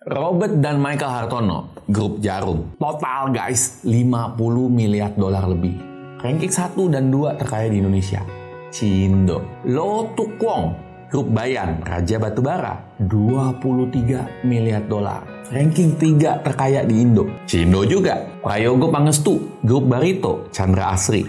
Robert dan Michael Hartono, grup Jarum. Total guys, 50 miliar dolar lebih. Ranking 1 dan 2 terkaya di Indonesia. Cindo. Lo Tuk Wong, grup Bayan, Raja Batubara, 23 miliar dolar. Ranking 3 terkaya di Indo. Cindo juga. Prayogo Pangestu, grup Barito, Chandra Asri,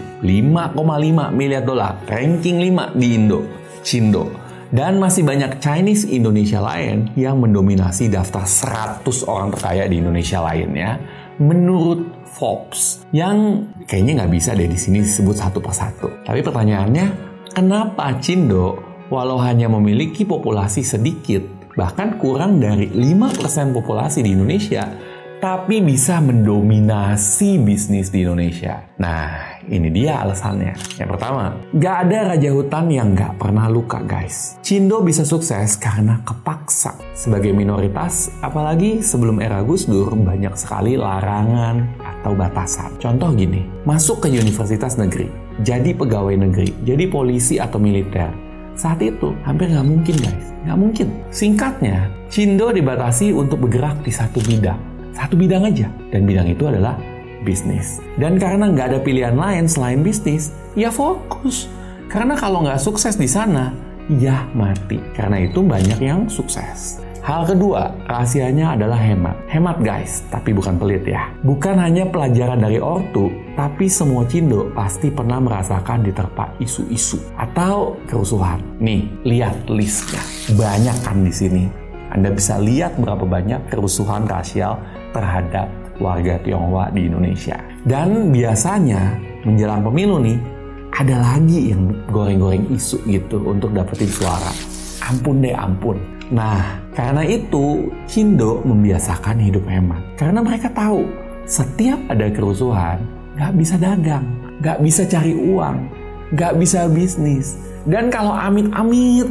5,5 miliar dolar. Ranking 5 di Indo. Cindo. Dan masih banyak Chinese Indonesia lain yang mendominasi daftar 100 orang terkaya di Indonesia lainnya menurut Forbes. Yang kayaknya nggak bisa deh di sini disebut satu persatu. Tapi pertanyaannya, kenapa Cindo walau hanya memiliki populasi sedikit, bahkan kurang dari 5% populasi di Indonesia, tapi bisa mendominasi bisnis di Indonesia? Nah, ini dia alasannya. Yang pertama, gak ada raja hutan yang gak pernah luka guys. Cindo bisa sukses karena kepaksa. Sebagai minoritas, apalagi sebelum era Gus Dur, banyak sekali larangan atau batasan. Contoh gini, masuk ke universitas negeri, jadi pegawai negeri, jadi polisi atau militer. Saat itu hampir gak mungkin guys, gak mungkin. Singkatnya, Cindo dibatasi untuk bergerak di satu bidang. Satu bidang aja, dan bidang itu adalah bisnis. Dan karena nggak ada pilihan lain selain bisnis, ya fokus. Karena kalau nggak sukses di sana, ya mati. Karena itu banyak yang sukses. Hal kedua, rahasianya adalah hemat. Hemat guys, tapi bukan pelit ya. Bukan hanya pelajaran dari ortu, tapi semua Cindo pasti pernah merasakan diterpa isu-isu atau kerusuhan. Nih, lihat listnya. Banyak kan di sini. Anda bisa lihat berapa banyak kerusuhan rasial terhadap warga Tionghoa di Indonesia. Dan biasanya menjelang pemilu nih, ada lagi yang goreng-goreng isu gitu untuk dapetin suara. Ampun deh, ampun. Nah, karena itu Cindo membiasakan hidup hemat. Karena mereka tahu setiap ada kerusuhan, gak bisa dagang, gak bisa cari uang, gak bisa bisnis. Dan kalau amit-amit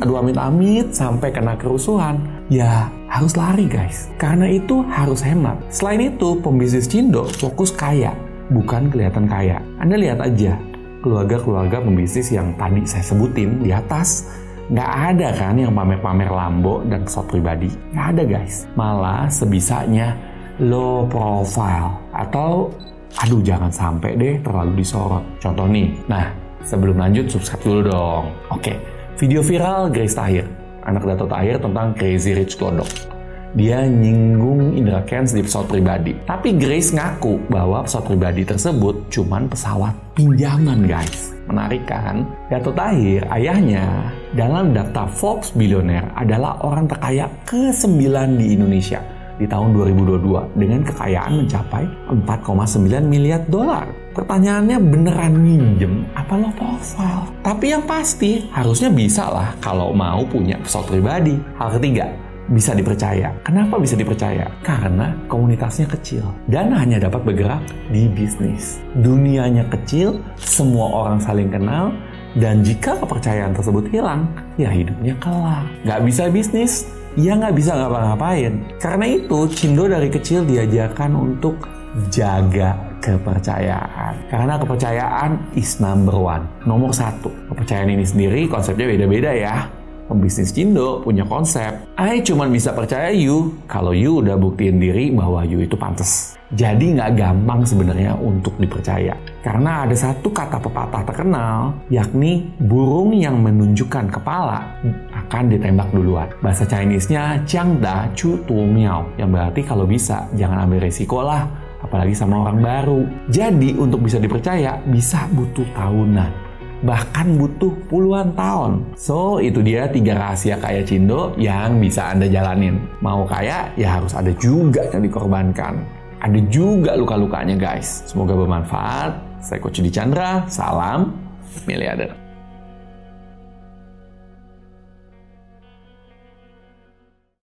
sampai kena kerusuhan, ya harus lari guys. Karena itu harus hemat. Selain itu, pembisnis Cindo fokus kaya, bukan kelihatan kaya. Anda lihat aja, keluarga-keluarga pembisnis yang tadi saya sebutin di atas, nggak ada kan yang pamer-pamer Lambo dan pesawat pribadi. Nggak ada guys. Malah sebisanya low profile. Atau, aduh jangan sampai deh terlalu disorot. Contoh nih, nah sebelum lanjut, subscribe dulu dong. Oke, video viral Grace Tahir, anak Dato Tahir, tentang Crazy Rich Glodok. Dia nyinggung Indra Kents di pesawat pribadi. Tapi Grace ngaku bahwa pesawat pribadi tersebut cuman pesawat pinjaman guys. Menarik kan? Dato Tahir, ayahnya, dalam daftar Forbes Billionaire adalah orang terkaya ke-9 di Indonesia di tahun 2022 dengan kekayaan mencapai 4,9 miliar dolar. Pertanyaannya, beneran minjem apa low profile? Tapi yang pasti harusnya bisa lah kalau mau punya pesawat pribadi. Hal ketiga, bisa dipercaya. Kenapa bisa dipercaya? Karena komunitasnya kecil dan hanya dapat bergerak di bisnis. Dunianya kecil, semua orang saling kenal, dan jika kepercayaan tersebut hilang, ya hidupnya kelar. Nggak bisa bisnis, ya nggak bisa ngapa-ngapain. Karena itu, Cindo dari kecil diajarkan untuk jaga kepercayaan. Karena kepercayaan is number one, nomor 1. Kepercayaan ini sendiri konsepnya beda-beda ya. Pembisnis Cindo punya konsep, I cuman bisa percaya you kalau you udah buktiin diri bahwa you itu pantas. Jadi nggak gampang sebenarnya untuk dipercaya. Karena ada satu kata pepatah terkenal, yakni burung yang menunjukkan kepala akan ditembak duluan. Bahasa Chinese-nya Jiang Da Chu Tu Miao, yang berarti kalau bisa jangan ambil resiko lah, apalagi sama orang baru. Jadi untuk bisa dipercaya bisa butuh tahunan, bahkan butuh puluhan tahun. So, itu dia 3 rahasia kaya Cindo yang bisa Anda jalanin. Mau kaya, ya harus ada juga yang dikorbankan. Ada juga luka-lukanya guys. Semoga bermanfaat. Saya Coach Di Chandra, salam miliarder.